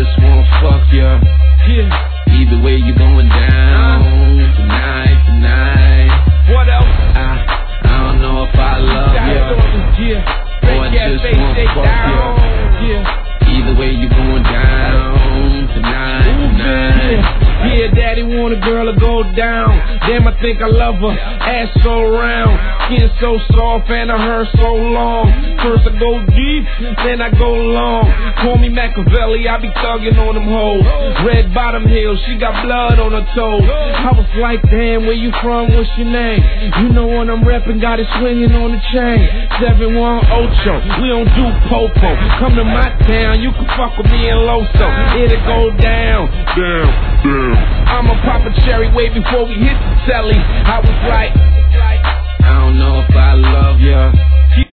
just wanna fuck ya. Either way you going down tonight. What else? I don't know if I love ya, or I just wanna fuck ya. Either way you going down tonight. Yeah, daddy want a girl to go down. Damn, I think I love her. Ass so round, skin so soft, and her hair so long. First I go deep, then I go long. Call me Machiavelli, I be thugging on them hoes. Red bottom heel, she got blood on her toes. I was like, damn, where you from? What's your name? You know when I'm reppin', got it swinging on the chain. 718, we don't do popo. Come to my town, you can fuck with me in Loso. It'll go down. I'ma pop a cherry way before we hit the telly. I was like,